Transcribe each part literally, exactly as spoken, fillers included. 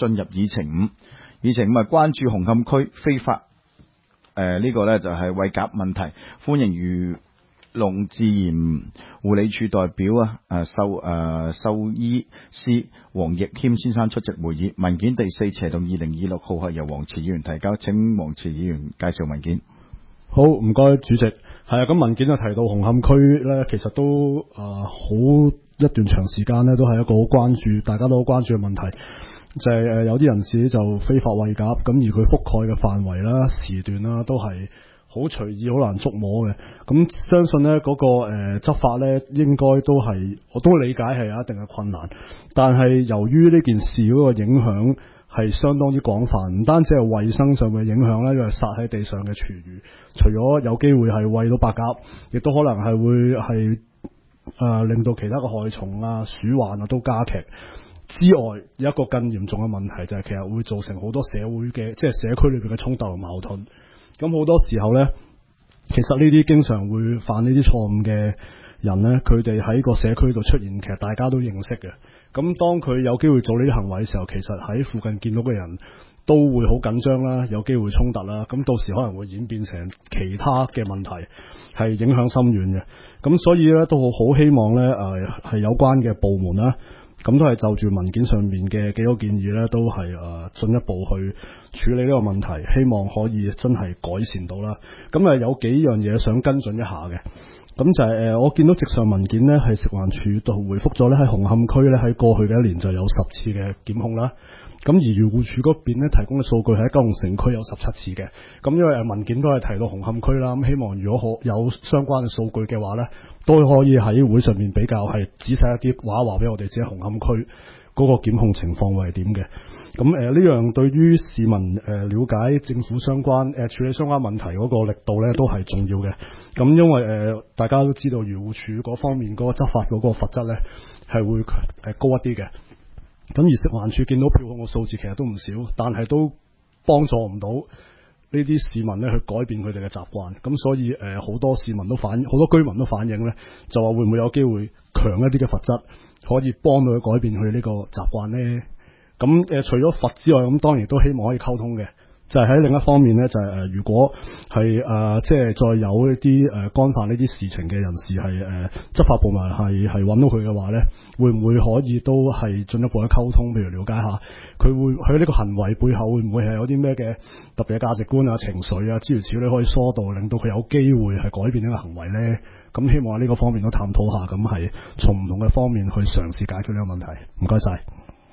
進入議程五。議程五係關注紅磡區非法誒、呃這個、呢個咧就係、是、餵鴿問題，歡迎漁農自然護理署代表啊誒獸誒獸醫師黃奕謙先生出席會議。文件第四斜動二零二六號係由黃慈議員提交，請黃慈議員介紹文件。 好，唔該主席。係啊，咁文件就提到紅磡區咧，其實都啊好、呃、一段長時間咧，都係一個好關注，大家都好關注嘅問題。就係、是、誒有啲人士就非法餵鴿，咁而佢覆蓋嘅範圍啦、時段啦，都係好隨意、好難捉摸嘅。咁相信咧嗰、那個誒、呃、執法咧，應該都係我都理解係有一定嘅困難。但係由於呢件事嗰個影響係相當之廣泛，唔單止係衛生上嘅影響咧，因為撒喺地上嘅廚餘，除咗有機會係餵到白鴿，亦都可能係會係誒、呃、令到其他嘅害蟲啊、鼠患啊都加劇。之外，有一個更嚴重嘅問題就係、是、其實會造成好多社會嘅即係社區裏邊嘅衝突同矛盾。咁好多時候呢，其實呢啲經常會犯呢啲錯誤嘅人呢，佢哋喺個社區度出現，其實大家都認識嘅。咁當佢有機會做呢啲行為嘅時候，其實喺附近見到嘅人都會好緊張啦，有機會衝突啦。咁到時可能會演變成其他嘅問題，係影響深遠嘅。咁所以呢，都好好希望呢誒係、呃、有關嘅部門啦。咁都係就住文件上面嘅幾個建議咧，都係誒進一步去處理呢個問題，希望可以真係改善到啦。咁啊有幾樣嘢想跟進一下嘅，咁就係、是、誒、呃、我見到直上文件呢，係食環署度回覆咗咧，喺紅磡區咧喺過去嘅一年就有十次嘅檢控啦。咁而漁護署嗰邊咧提供嘅數據喺九龍城區有十七次嘅。咁因為誒文件都係提到紅磡區啦，咁希望如果可有相關嘅數據嘅話咧，都可以喺會上面比較係仔細一啲話話俾我哋知紅磡區嗰個檢控情況會係點嘅。咁誒呢樣對於市民誒、呃、了解政府相關誒、呃、處理相關問題嗰個力度咧都係重要嘅。咁因為誒、呃、大家都知道漁護署嗰方面嗰個執法嗰個罰則咧係會誒高一啲嘅。咁而食環署見到票控嘅數字其實都唔少，但係都幫助唔到呢啲市民咧去改變佢哋嘅習慣。咁所以誒好、呃、多市民都反好多居民都反映咧，就話會唔會有機會強一啲嘅罰則，可以幫到佢改變佢呢個習慣呢？咁誒、呃、除咗罰之外，咁當然都希望可以溝通嘅。就係喺另一方面咧，就係、是、誒、呃，如果係誒、呃，即係再有一啲誒干犯呢啲事情嘅人士係誒、呃、執法部門係係揾到佢嘅話咧，會唔會可以都係進一步嘅溝通？譬如了解下佢會喺呢個行為背後會唔會係有啲咩嘅特別嘅價值觀啊、情緒啊諸如此類可以疏導，令到佢有機會係改變呢個行為咧？咁希望喺呢個方面都探討下，咁係從唔同嘅方面去嘗試解決呢個問題。唔該晒。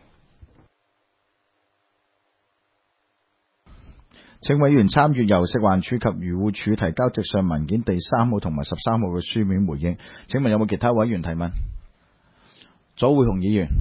請委員參閱由食環署及漁護署提交直上文件第三號同埋十三號嘅書面回應。請問有冇其他委員提問？左會雄議員。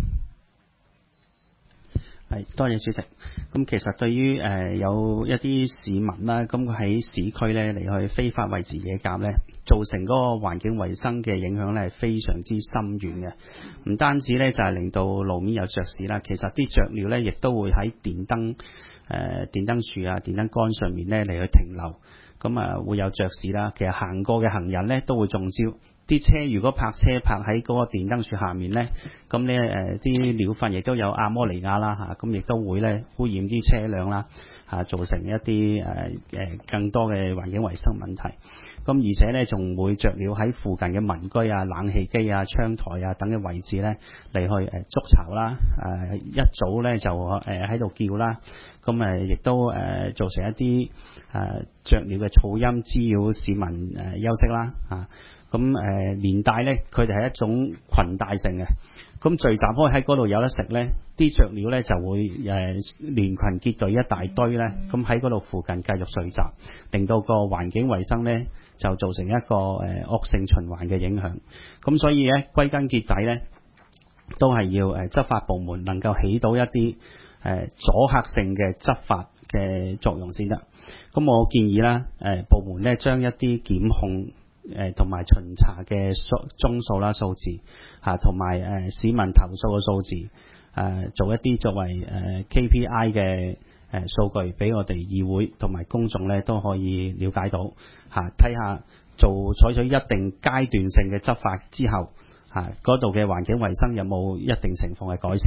係，多謝主席。咁其實對於誒、呃、有一啲市民啦，咁佢喺市區咧嚟去非法餵飼野鴿咧，造成嗰個環境衞生嘅影響咧係非常之深遠嘅。唔單止咧就係、是、令到路面有雀屎啦，其實啲雀鳥咧亦都會喺電燈。誒、呃、電燈柱啊、電燈桿上面咧嚟去停留，咁啊會有雀屎啦。其實行過嘅行人咧都會中招。啲車如果泊車泊喺嗰個電燈柱下面咧，咁咧誒啲鳥糞亦都有阿摩尼亞啦嚇，咁、啊、亦都會咧污染啲車輛啦嚇、啊，造成一啲誒誒更多嘅環境衞生問題。咁而且咧，仲會雀鳥喺附近嘅民居啊、冷氣機啊、窗台啊等嘅位置咧嚟去誒築巢啦。誒、呃、一早咧就誒喺度叫啦。咁誒亦都誒、呃、造成一啲誒、呃、雀鳥嘅噪音，滋擾市民誒、呃、休息啦。啊，咁誒、呃、連帶咧，佢哋係一種群帶性嘅。咁聚集開喺嗰度有得食咧，啲雀鳥咧就會誒、呃、連群結隊一大堆咧，咁喺嗰度附近繼續聚集，令到個環境衛生咧就造成一個誒、呃、惡性循環嘅影響。咁所以咧，歸根結底咧，都係要誒、呃、執法部門能夠起到一啲誒、呃、阻嚇性嘅執法嘅作用先得。咁我建議啦，誒、呃、部門咧將一啲檢控誒同埋巡查嘅數宗數啦、數字嚇，同埋誒市民投訴嘅數字誒、呃，做一啲作為誒、呃、K P I 嘅誒數據，俾我哋議會同埋公眾咧都可以了解到嚇，睇、啊、下做採取一定階段性嘅執法之後嚇，嗰度嘅環境衞生有冇一定情況嘅改善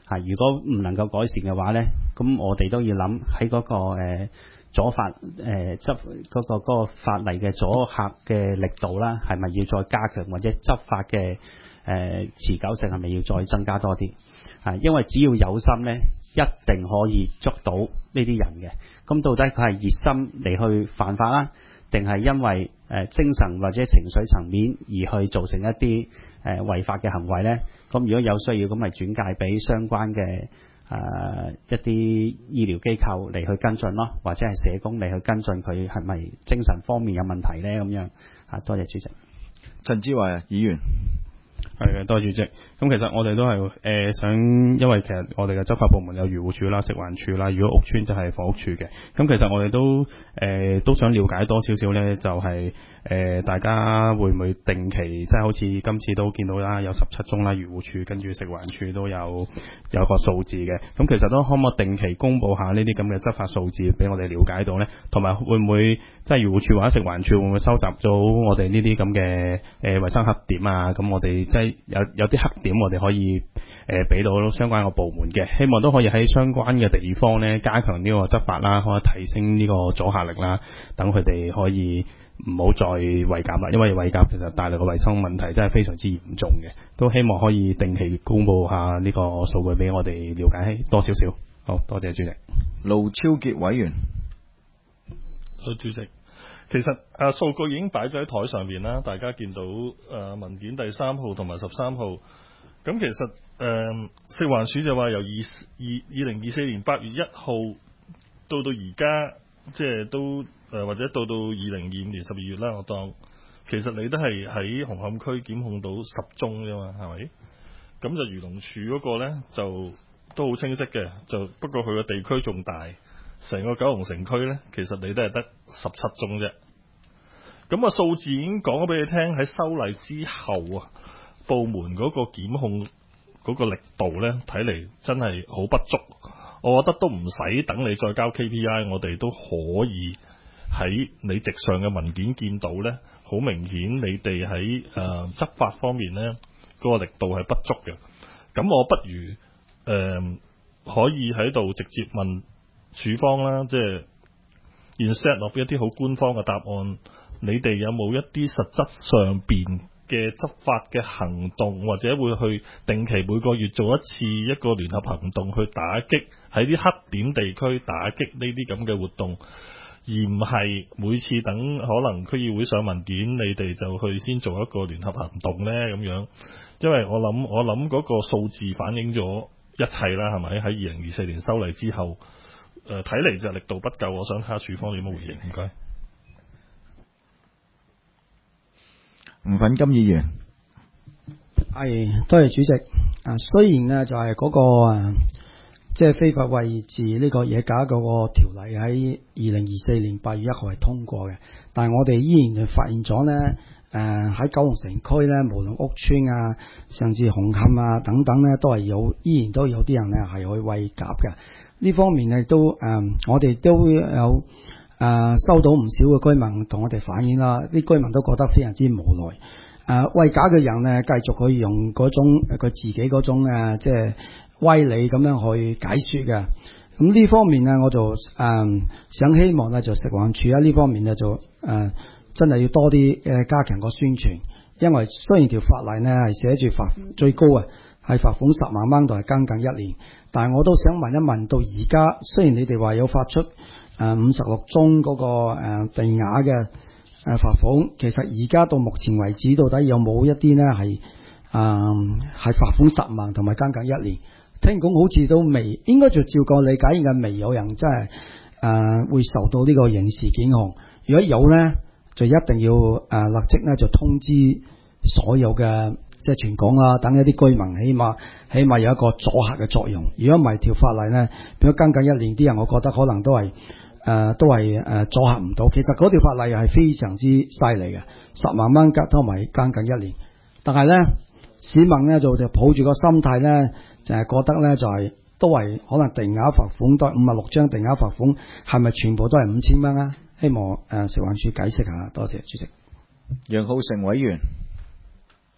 啊，如果唔能夠改善嘅話咧，咁我哋都要諗喺嗰個誒阻法誒執嗰個嗰個法例嘅阻嚇嘅力度啦，係咪要再加強，或者執法嘅誒持久性係咪要再增加多啲？啊，因為只要有心咧，一定可以捉到呢啲人嘅。咁到底佢係熱心嚟去犯法啦，定係因為誒精神或者情緒層面而去造成一啲誒違法嘅行為咧？咁如果有需要，咁咪轉介俾相關嘅誒、呃、一啲醫療機構嚟去跟進咯，或者係社工嚟去跟進佢係咪精神方面有問題咧？咁樣啊，多謝主席。 陳志偉議員。 係嘅，多謝主席。咁其實我哋都係誒、呃、想，因為其實我哋嘅執法部門有漁護署啦、食環署啦，如果屋邨就係房屋署嘅。咁其實我哋都誒、呃、都想了解多少少咧，就係、是、誒、呃、大家會唔會定期，即係好似今次都見到啦，有十七宗啦，漁護署跟住食環署都有有個數字嘅。咁其實都可唔可以定期公佈下呢啲咁嘅執法數字俾我哋了解到咧？同埋會唔會即係漁護署或者食環署會唔會收集到我哋呢啲咁嘅誒衞生黑點啊？咁我哋即係有有啲黑點，我哋可以誒俾、呃、到相關嘅部門嘅，希望都可以喺相關嘅地方咧加強呢個執法啦，可以提升呢個阻嚇力啦，等佢哋可以唔好再餵鴿啦，因為餵鴿其實帶來嘅衞生問題真係非常之嚴重嘅，都希望可以定期公佈下呢個數據俾我哋了解多少少。好多謝主席。 盧超傑委員。 好，主席。其實啊，數據已經擺咗喺台上邊啦，大家見到誒、呃、文件第三號同埋十三號。咁其實誒、呃、食環署就話由二二二零二四年八月一號到到而家，即係都誒、呃、或者到到二零二五年十二月啦，我當其實你都係喺紅磡區檢控到十宗啫嘛，係咪？咁就漁農署嗰個咧就都好清晰嘅，就不過佢個地區仲大。成個九龍城區呢，其實你都係得十七宗啫。咁啊，數字已經講咗俾你聽，喺修例之後啊，部門嗰個檢控嗰個力度呢，睇嚟真係好不足。我覺得都唔使等你再交 K P I，我哋都可以喺你直上嘅文件見到呢，好明顯你哋喺誒執法方面呢，嗰個力度係不足嘅。咁我不如誒、呃、可以喺度直接問署方啦，即係 inset 落一啲好官方嘅答案，你哋有冇一啲實質上邊嘅執法嘅行動，或者會去定期每個月做一次一個聯合行動去打擊喺啲黑點地區打擊呢啲咁嘅活動，而唔係每次等可能區議會上文件，你哋就去先做一個聯合行動呢咁樣。因為我諗我諗嗰個數字反映咗一切啦，係咪？喺二零二四年修例之後。誒睇嚟就力度不夠，我想睇下署方有冇回應。唔該。 吳奮金議員。 係，多謝主席。啊，雖然呢就係嗰、那個誒，即係非法餵飼呢個野鴿嗰個條例喺二零二四年八月一號係通過嘅，但係我哋依然係發現咗呢，誒、呃、喺九龍城區呢，無論屋邨啊，甚至紅磡啊等等呢，都係有，依然都有啲人呢係去餵鴿嘅。呢方面亦都誒、呃，我哋都有誒、呃、收到唔少嘅居民同我哋反映啦，啲居民都覺得非常之無奈。誒、呃、餵鴿嘅人呢，繼續去用嗰種佢自己嗰種誒即係威理咁樣去解説嘅。咁呢方面呢，我就誒、呃、想希望呢，就食環署喺呢方面呢，就誒、呃、真係要多啲誒加強個宣傳，因為雖然條法例呢係寫住罰最高啊，係罰款十萬蚊，同係監禁一年。但係我都想問一問，到而家雖然你哋話有發出誒五十六宗嗰個誒定額嘅誒罰款，其實而家到目前為止，到底有冇一啲呢係誒係罰款十萬同埋監禁一年？聽講好似都未，應該就照個理解，應該未有人真係誒、呃、會受到呢個刑事檢控。如果有呢，就一定要誒、呃、立即呢就通知所有嘅。即係全港啊，等一啲居民起碼起碼有一個阻嚇嘅作用。如果唔係條法例呢，變咗跟緊一年，啲人我覺得可能都係誒、呃、都係誒、呃、阻嚇唔到。其實嗰條法例係非常之犀利嘅，十萬蚊加多埋跟緊一年。但係呢，市民呢就就抱住個心態呢，就係、是、覺得呢就係、是、都係可能定額罰款都係五十六張定額罰款，係咪全部都係五千蚊啊？希望誒食環署解釋下，多謝主席。 楊浩成委員。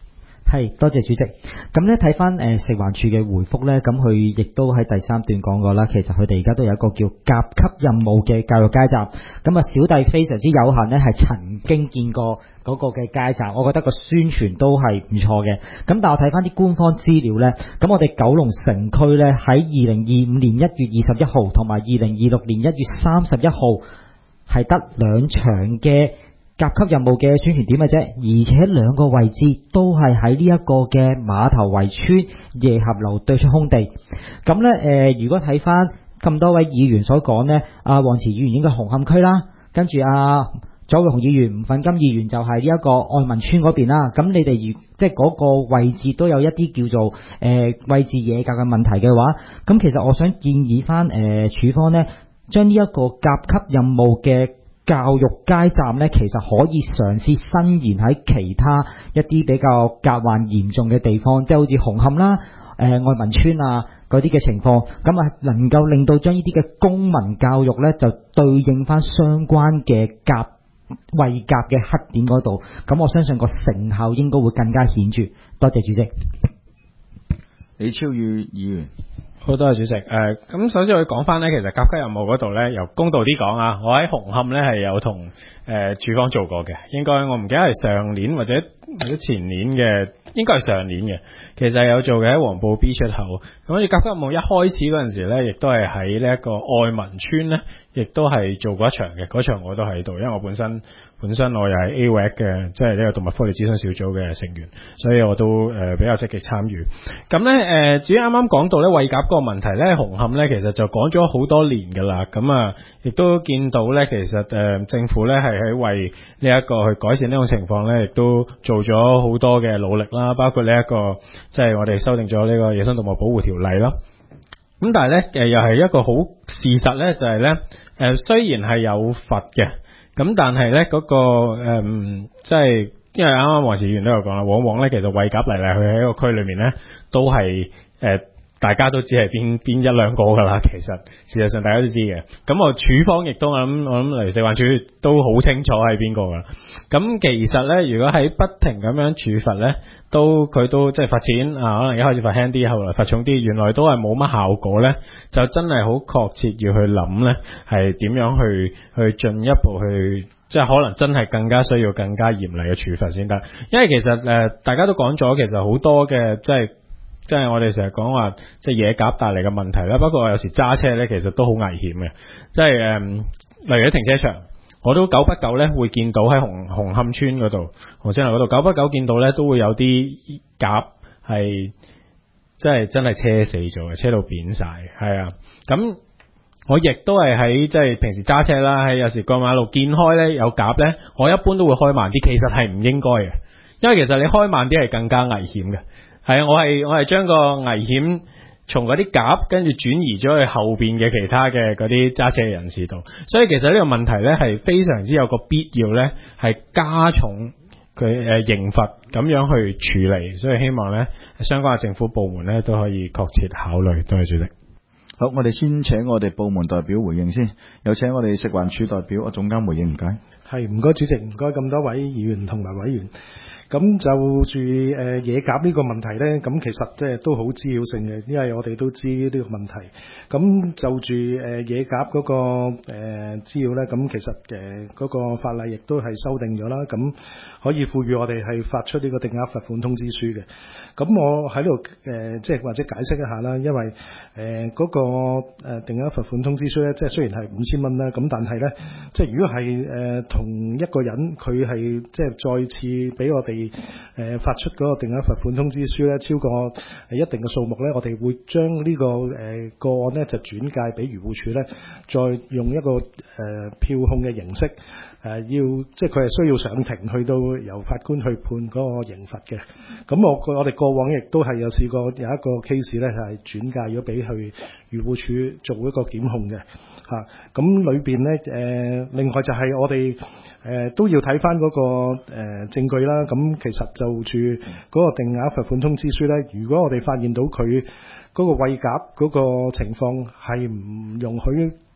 係，多謝主席。咁咧睇翻誒食環署嘅回覆咧，咁佢亦都喺第三段講過啦。其實佢哋而家都有一個叫甲級任務嘅教育街站。咁啊，小弟非常之有幸咧，係曾經見過嗰個嘅街站，我覺得個宣傳都係唔錯嘅。咁但係我睇翻啲官方資料咧，咁我哋九龍城區咧喺二零二五年一月二十一號同埋二零二六年一月三十一號係得兩場嘅甲級任務嘅宣傳點嘅啫，而且兩個位置都係喺呢一個嘅馬頭圍村夜合樓對出空地。咁咧誒，如果睇翻咁多位議員所講呢，阿黃慈議員應該紅磡區啦，跟住阿左榮雄議員、吳奮金議員就係呢一個愛民村嗰邊啦。咁你哋如即係嗰個位置都有一啲叫做誒、呃、位置野格嘅問題嘅話，咁其實我想建議翻誒署方呢，將呢一個甲級任務嘅教育街站呢，其實可以嘗試伸延喺其他一啲比較甲患嚴重嘅地方，即係好似紅磡啦、誒、呃、愛民村啊嗰啲嘅情況，咁啊能夠令到將呢啲嘅公民教育呢，就對應翻相關嘅甲為甲嘅黑點嗰度，咁我相信個成效應該會更加顯著。多謝主席。 李超宇議員。 好多謝主席。誒、呃，咁首先我講翻呢，其實甲級任務嗰度呢，由公道啲講啊，我喺紅磡呢係有同誒署方做過嘅，應該我唔記得係上年或者或者前年嘅，應該係上年嘅，其實係有做嘅喺黃埔 B 出口。咁好似甲級任務一開始嗰陣時呢，亦都係喺呢一個愛民村呢，亦都係做過一場嘅，嗰場我都喺度，因為我本身。本身我又係 A W A C 嘅，即係呢個動物福利諮詢小組嘅成員，所以我都誒、呃、比較積極參與。咁咧誒，至於啱啱講到咧餵鴿嗰個問題咧，紅磡咧其實就講咗好多年㗎啦。咁啊，亦都見到咧，其實誒、呃、政府咧係喺為呢一個去改善呢種情況咧，亦都做咗好多嘅努力啦。包括呢、這、一個即係、就是、我哋修訂咗呢個野生動物保護條例啦。咁但係咧誒又係一個好事實咧，就係咧誒雖然係有罰嘅。咁但係咧嗰個誒即係因為啱啱黃慈議員都有講啦，往往咧其實餵鴿嚟嚟去喺個區裏面咧都係誒、呃、大家都知係邊邊一兩個㗎啦，其實事實上大家都知嘅。咁我署方亦都我諗我諗嚟食環署都好清楚係邊個㗎啦。咁其實咧，如果喺不停咁樣處罰咧，都佢都即係罰錢啊，可能一開始罰輕啲，後來罰重啲，原來都係冇乜效果咧，就真係好確切要去諗咧，係點樣去去進一步去，即係可能真係更加需要更加嚴厲嘅處罰先得。因為其實誒、呃、大家都講咗，其實好多嘅即係即係我哋成日講話即係野鴿帶嚟嘅問題啦。不過我有時揸車咧，其實都好危險嘅，即係誒、呃、例如喺停車場。我都久不久咧會見到喺紅紅磡村嗰度、紅星樓嗰度，久不久見到咧都會有啲鴿係即係真係車死咗嘅，車到扁晒。係啊，咁我亦都係喺即係平時揸車啦，喺有時過馬路見開咧有鴿咧，我一般都會開慢啲，其實係唔應該嘅，因為其實你開慢啲係更加危險嘅。係啊，我係我係將個危險從嗰啲鴿跟住轉移咗去後邊嘅其他嘅嗰啲揸車嘅人士度，所以其實呢個問題咧係非常之有個必要咧，係加重佢誒刑罰咁樣去處理，所以希望咧相關嘅政府部門咧都可以確切考慮。多謝主席。 好，我哋先請我哋部門代表回應先，有請我哋食環署代表，我總監回應，唔該。 係，唔該主席，唔該咁多位議員同埋委員。咁就住誒、呃、野鴿呢個問題呢，咁其實即係都好滋擾性嘅，因為我哋都知呢個問題。咁就住誒、呃、野鴿嗰、那個誒、呃、滋擾呢，咁其實誒嗰、呃那個法例亦都係修訂咗啦，咁可以賦予我哋係發出呢個定額罰款通知書嘅。咁我喺度誒即係或者解釋一下啦，因為誒嗰、呃那個誒定額罰款通知書呢，即係雖然係五千蚊啦，咁但係呢，即係如果係誒、呃、同一個人佢係即係再次俾我哋誒、呃、發出嗰個定額罰款通知書咧，超過一定嘅數目咧，我哋會將呢、這個誒、呃、個案咧就轉介俾漁護署咧，再用一個誒、呃、票控嘅形式誒、呃，要即係佢係需要上庭去到由法官去判嗰個刑罰嘅。咁我我哋過往亦都係有試過有一個 case 咧係轉介咗俾去漁護署做一個檢控嘅。嚇、啊，咁裏邊咧誒，另外就係我哋誒、呃、都要睇翻嗰個誒、呃、證據啦。咁其實就住嗰個定額罰款通知書咧，如果我哋發現到佢嗰個餵鴿嗰個情況係唔容許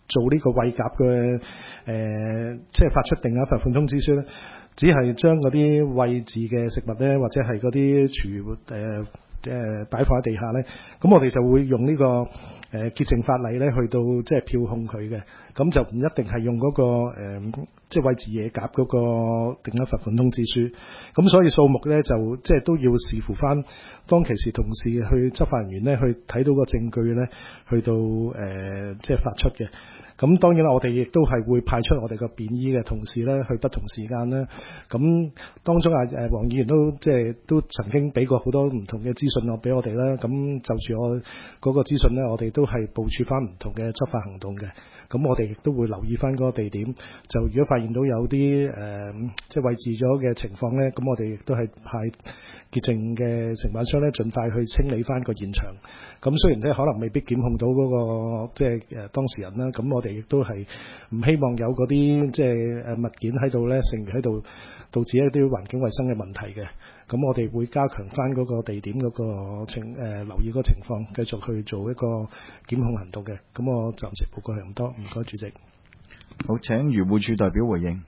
做呢個餵鴿嘅誒，即係發出定額罰款通知書咧，只係將嗰啲餵飼嘅食物咧，或者係嗰啲廚誒誒擺放喺地下咧，咁我哋就會用呢、這個誒、呃、潔淨法例咧，去到即係票控佢嘅，咁就唔一定係用嗰、那個、呃、即係餵飼野鴿嗰個定額罰款通知書，咁所以數目咧就即係都要視乎翻當其時同事去執法人員咧去睇到個證據咧，去到誒、呃、即係發出嘅。咁當然啦，我哋亦都係會派出我哋個便衣嘅同事咧，去不同時間啦。咁當中啊誒黃議員都即係都曾經俾過好多唔同嘅資訊我俾我哋啦。咁就住我嗰個資訊咧，我哋都係部署翻唔同嘅執法行動嘅。咁我哋亦都會留意翻嗰個地點。就如果發現到有啲誒、呃、即係位置咗嘅情況咧，咁我哋亦都係派潔淨嘅承辦商咧，盡快去清理翻個現場。咁雖然咧可能未必檢控到嗰、那個即係誒當事人啦，咁我哋亦都係唔希望有嗰啲即係誒物件喺度咧，剩餘喺度導致一啲環境衛生嘅問題嘅。咁我哋會加強翻嗰個地點嗰個情誒、呃、留意嗰個情況，繼續去做一個檢控行動嘅。咁我暫時報告係咁多，唔該主席。 好，請漁護署代表回應。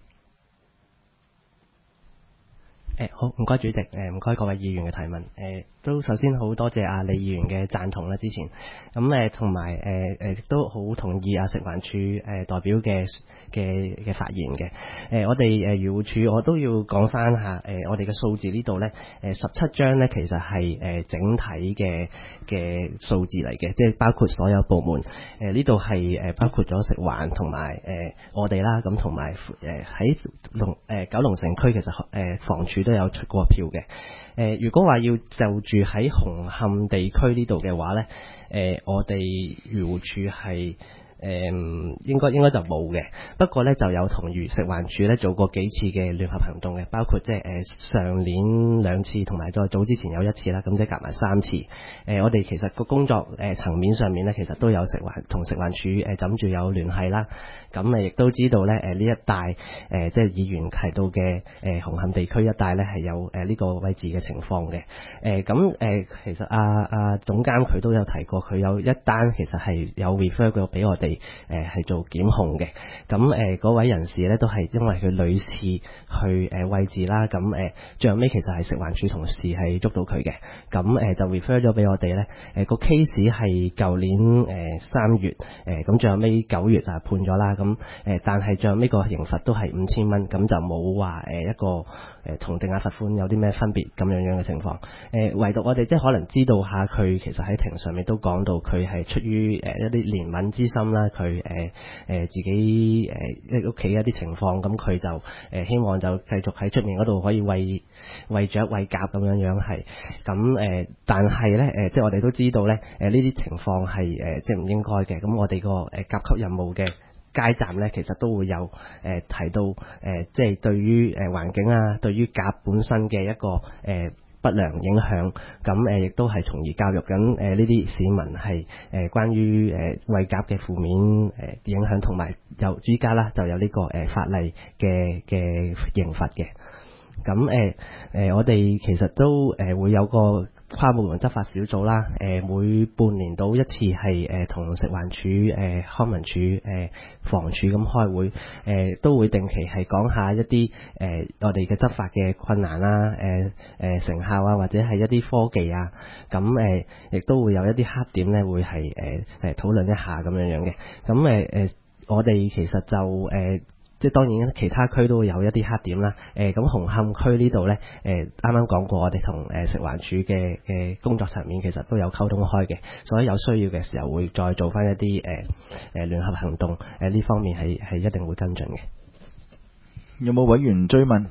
誒好，唔該主席，誒唔該各位議員嘅提問，誒、呃、都首先好多謝阿李議員嘅贊同啦，之前咁誒同埋誒誒亦都好同意阿食環署誒、呃、代表嘅嘅嘅發言嘅，誒、呃、我哋誒漁護署我都要講翻下，誒、呃、我哋嘅數字呢度咧，誒十七張咧其實係誒、呃、整體嘅嘅數字嚟嘅，即係包括所有部門，誒呢度係誒包括咗食環同埋誒我哋啦，咁同埋誒喺龍誒九龍城區其實誒、呃、房署都有出過票嘅。誒、呃，如果話要就住喺紅磡地區呢度嘅話咧，誒、呃，我哋漁護署係。誒、嗯、應該應該就冇嘅，不過咧就有同漁食環署咧做過幾次嘅聯合行動嘅，包括即係誒上年兩次，同埋再早之前有一次啦，咁即係夾埋三次。誒、呃、我哋其實個工作誒、呃、層面上面咧，其實都有食環同食環署誒枕住有聯繫啦。咁誒亦都知道咧誒呢一帶誒、呃、即係議員提到嘅誒、呃、紅磡地區一帶咧係有誒呢、呃這個位置嘅情況嘅。誒咁誒其實阿、啊、阿、啊、總監佢都有提過，佢有一單其實係有 refer 過俾我哋。誒係、呃、做檢控嘅，咁誒嗰位人士咧都係因為佢屢次去誒位置啦，咁誒、呃、最後尾其實係食環署同事係捉到佢嘅，咁誒、呃、就 refer 咗俾我哋咧，誒、呃、個 case 係舊年誒三、呃、月，誒、呃、咁最後尾九月啊判咗啦，咁誒、呃、但係最後尾個刑罰都係五千蚊，咁就冇話誒一個。誒同定額罰款有啲咩分別咁樣樣嘅情況？誒、呃、唯獨我哋即係可能知道下佢其實喺庭上面都講到佢係出於誒、呃、一啲憐憫之心啦，佢誒誒自己誒屋企一啲情況，咁佢就誒、呃、希望就繼續喺出面嗰度可以餵餵雀餵鴿咁樣樣係，咁誒、呃、但係咧誒即係我哋都知道咧誒呢啲情況係誒、呃、即係唔應該嘅，咁我哋個誒甲級任務嘅街站咧，其實都會有誒、呃、提到誒、呃，即係對於誒、呃、環境啊，對於鴿本身嘅一個誒、呃、不良影響，咁誒亦都係從而教育緊誒呢啲市民係誒、呃、關於誒餵鴿嘅負面誒、呃、影響，同埋有依家啦就有呢、這個誒、呃、法例嘅嘅刑罰嘅。咁誒誒，我哋其實都誒、呃、會有個跨部門執法小組啦，誒、呃、每半年到一次係誒同食環署、誒、呃、康文署、誒、呃、房署咁開會，誒、呃、都會定期係講下一啲誒、呃、我哋嘅執法嘅困難啦，誒、呃、誒、呃、成效啊，或者係一啲科技啊，咁誒亦都會有一啲黑點咧，會係誒誒討論一下咁樣樣嘅。咁誒誒，我哋其實就誒。呃即係當然，其他區都會有一啲黑點啦。誒、呃，咁紅磡區呢度呢，誒啱啱講過，我哋同誒食環署嘅嘅工作層面其實都有溝通開嘅，所以有需要嘅時候會再做翻一啲誒誒聯合行動。誒、呃、呢方面係係一定會跟進嘅。 有冇委員追問？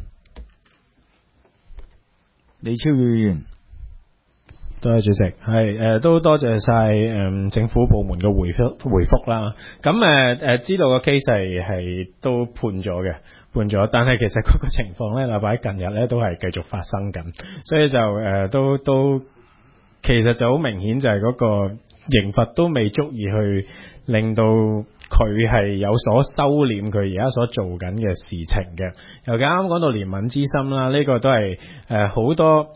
李超議員。 多謝主席，係誒、呃、都多謝晒誒、呃、政府部門嘅回覆回覆啦。咁誒誒知道個 case 係係都判咗嘅，判咗，但係其實嗰個情況咧，禮拜近日咧都係繼續發生緊，所以就誒、呃、都都其實就好明顯就係嗰個刑罰都未足以去令到佢係有所收斂佢而家所做緊嘅事情嘅。尤其啱啱講到憐憫之心啦，呢、這個都係誒好多。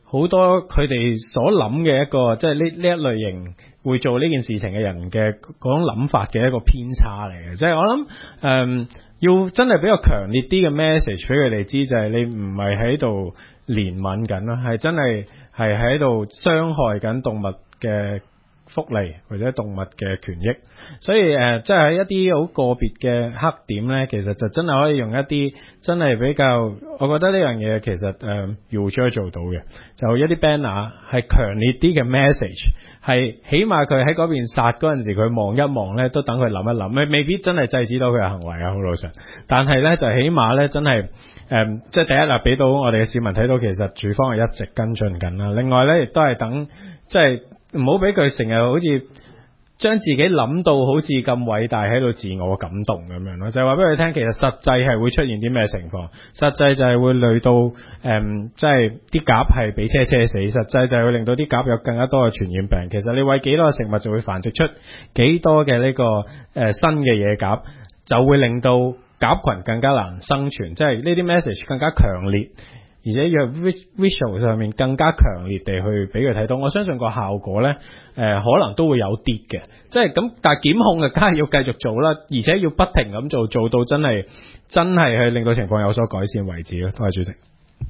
好多佢哋所諗嘅一個，即係呢呢一類型會做呢件事情嘅人嘅嗰種諗法嘅一個偏差嚟嘅。即係我諗誒、嗯，要真係比較強烈啲嘅 message 俾佢哋知，就係你唔係喺度憐憫緊啦，係真係係喺度傷害緊動物嘅福利或者動物嘅權益。所以誒，即係喺一啲好個別嘅黑點咧，其實就真係可以用一啲真係比較，我覺得呢樣嘢其實誒要出去做到嘅，就一啲 banner 係強烈啲嘅 message， 係起碼佢喺嗰邊殺嗰陣時，佢望一望咧，都等佢諗一諗，未未必真係制止到佢嘅行為啊，好老實。但係咧就起碼咧真係誒、嗯，即係第一啦，俾到我哋嘅市民睇到，其實署方係一直跟進緊啦。另外咧，亦都係等即係唔好俾佢成日好似將自己諗到好似咁偉大喺度自我感動咁樣咯，就係話俾佢聽，其實實際係會出現啲咩情況，實際就係會累到誒、嗯，即係啲鴿係俾車車死，實際就係會令到啲鴿有更加多嘅傳染病。其實你餵幾多嘅食物就會繁殖出幾多嘅呢、這個誒、呃、新嘅野鴿，就會令到鴿群更加難生存，即係呢啲 message 更加強烈。而且要 visual 上面更加強烈地去俾佢睇到，我相信個效果咧，誒、呃、可能都會有啲嘅，即係咁。但係檢控嘅梗係要繼續做啦，而且要不停咁做，做到真係真係去令到情況有所改善為止咯。多謝主席。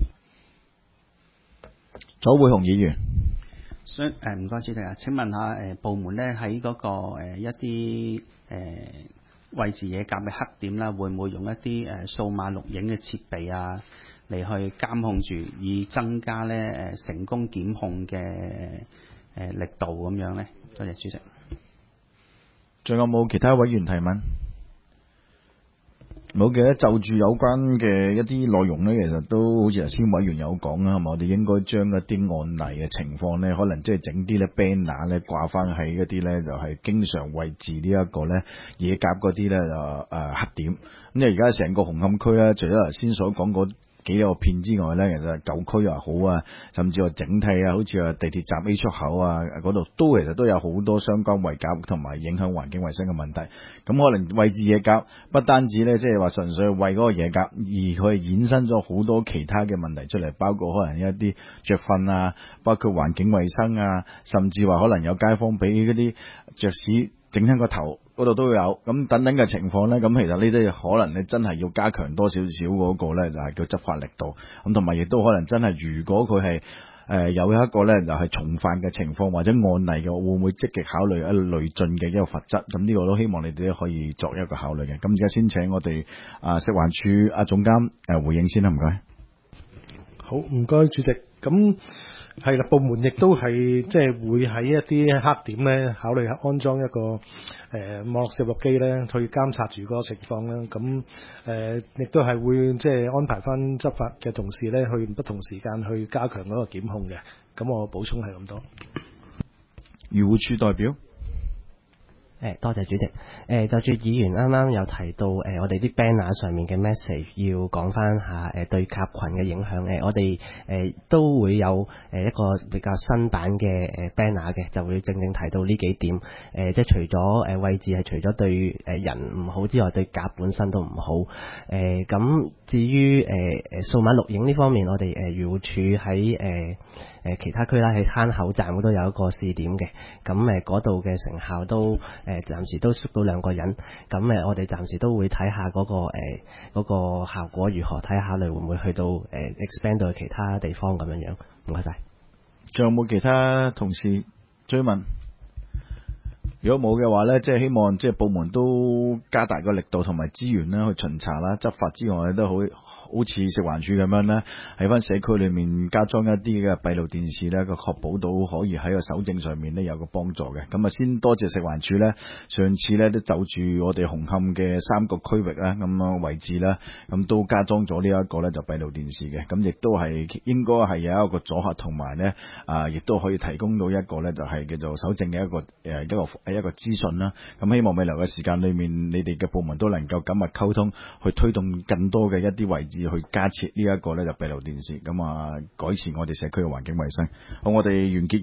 左會雄議員， 想誒唔該主席啊，請問下誒、呃、部門咧喺嗰個、呃、一啲誒餵飼野鴿嘅黑點啦，會唔會用一啲誒、呃、數碼錄影嘅設備啊？嚟去監控住，以增加咧誒成功檢控嘅誒力度咁樣咧。多謝主席。 仲有冇其他委員提問？冇嘅，就住有關嘅一啲內容咧，其實都好似頭先委員有講啦，係嘛？我哋應該將一啲案例嘅情況咧，可能即係整啲咧 banner 咧掛翻喺一啲咧就係經常餵飼呢一個咧野鴿嗰啲咧就誒黑點。咁因為而家成個紅磡區咧，除咗頭先所講嗰幾個片之外咧，其實舊區又好啊，甚至話整體啊，好似話地鐵站 A 出口啊嗰度，都其實都有好多相關餵鴿同埋影響環境衛生嘅問題。咁可能餵飼野鴿不單止咧，即係話純粹餵嗰個野鴿，而佢係衍生咗好多其他嘅問題出嚟，包括可能一啲雀糞啊，包括環境衛生啊，甚至話可能有街坊俾嗰啲雀屎整親個頭。嗰度都有咁等等嘅情況咧，咁其實呢啲可能你真係要加強多少少嗰個咧，就係叫執法力度。咁同埋亦都可能真係，如果佢係誒有一個咧，就係重犯嘅情況或者案例嘅，會唔會積極考慮一累進嘅一個罰則？咁呢個都希望你哋可以作一個考慮嘅。咁而家先請我哋啊食環署啊總監誒回應先啦，唔該。 好，唔該主席。咁係啦，部門亦都係即係會喺一啲黑點咧，考慮安裝一個誒、呃、網絡攝錄機咧，去監察住嗰個情況啦。咁誒亦都係會即係安排翻執法嘅同事咧，去不同時間去加強嗰個檢控嘅。咁我補充係咁多。 漁護署代表。 誒，多謝主席。誒、呃，就住議員啱啱有提到，誒、呃，我哋啲 banner 上面嘅 message 要講翻下，誒、呃，對鴿群嘅影響。誒、呃，我哋誒、呃、都會有誒一個比較新版嘅誒 banner 嘅，就會正正提到呢幾點。誒、呃，即係除咗誒位置係除咗對誒人唔好之外，對鴿本身都唔好。誒、呃，咁至於誒誒數碼錄影呢方面，我哋誒漁護署喺誒誒其他區啦，喺坑口站嗰度有一個試點嘅。咁誒嗰度嘅成效都。誒暫時都縮到兩個人，咁誒我哋暫時都會睇下嗰個誒嗰個效果如何，睇下考慮會唔會去到誒 expand 到去其他地方咁樣樣。唔該晒。 仲有冇其他同事追問？如果冇嘅話咧，即係希望即係部門都加大個力度同埋資源啦，去巡查啦、執法之外，都好好似食環署咁樣咧，喺翻社區裏面加裝一啲嘅閉路電視咧，個確保到可以喺個搜證上面咧有個幫助嘅。咁啊，先多謝食環署咧，上次咧都就住我哋紅磡嘅三個區域啦，咁樣位置啦，咁都加裝咗呢一個咧就閉路電視嘅。咁亦都係應該係有一個阻嚇同埋咧啊，亦都可以提供到一個咧就係叫做搜證嘅一個誒一個誒一個資訊啦。咁希望未來嘅時間裏面，你哋嘅部門都能夠緊密溝通，去推動更多嘅一啲位置。去加設呢一個咧就閉路電視，咁啊改善我哋社區嘅環境衛生。好，我哋完結。